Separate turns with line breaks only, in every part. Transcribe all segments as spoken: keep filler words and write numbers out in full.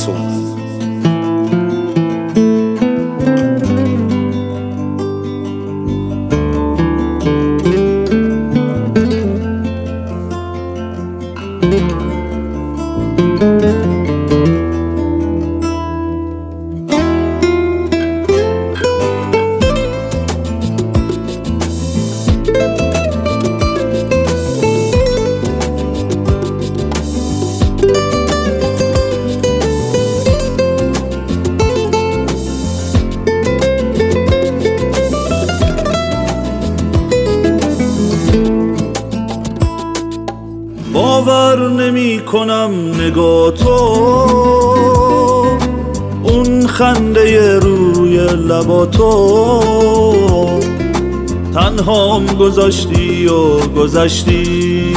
معصوم.
باور نمی کنم نگاه تو، اون خنده روی لبا تو، تنهام گذاشتی و گذشتی.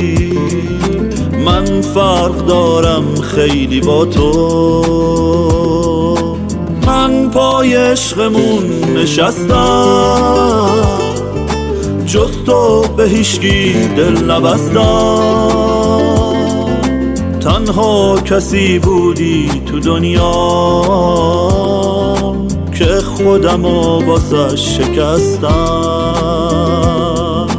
من فرق دارم خیلی با تو، من پای عشقمون نشستم، جز تو به هیچکی دل نبستم. تنها کسی بودی تو دنیا که خودمو واسه شکستم.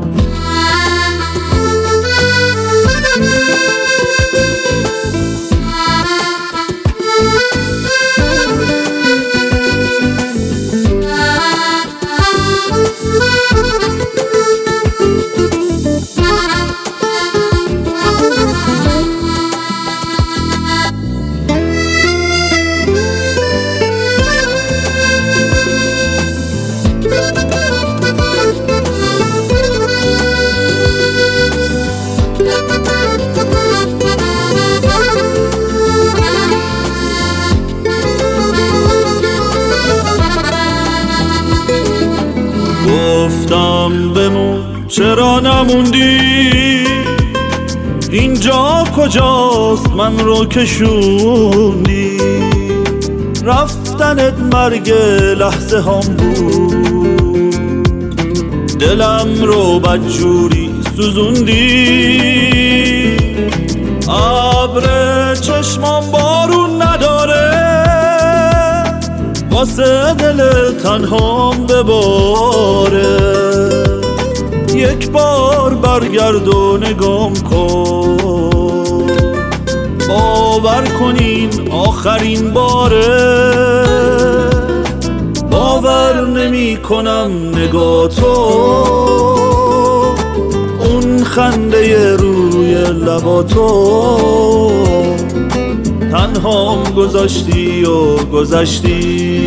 گفتم بمون چرا نموندی، اینجا کجاست من رو کشوندی. رفتنت مرگ لحظه هم بود، دلم رو بدجوری سوزوندی. ابر چشمام بارون نداره، واسه دل تنهام بباره. یک بار برگرد و نگام کن، باور کنین آخرین باره. باور نمی کنم نگاه تو، اون خنده روی لبا تو، تنهام گذاشتی و گذشتی.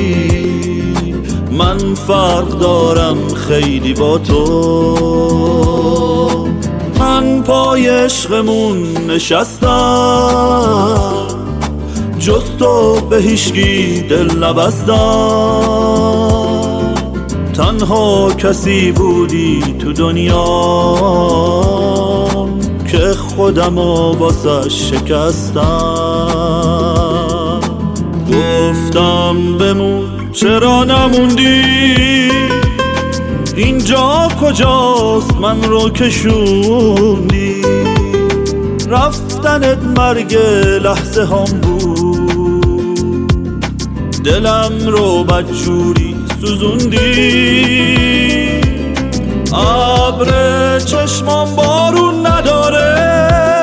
من فرق دارم خیلی با تو، من پای عشقمون نشستم، جز تو به هیچکی دل نبستم. تنها کسی بودی تو دنیا که خودمو واسه شکستم. گفتم بمون چرا نموندی، اینجا کجاست من رو کشوندی. رفتنت مرگ لحظه هم بود، دلم رو بدجوری سوزوندی. ابر چشمام بارون نداره،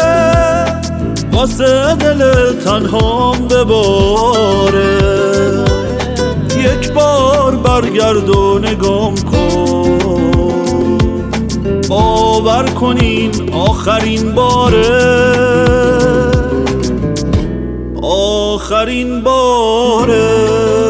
واسه دل تنهام بباره. یک بار برگرد و نگام کن، باور کنین آخرین باره. آخرین باره.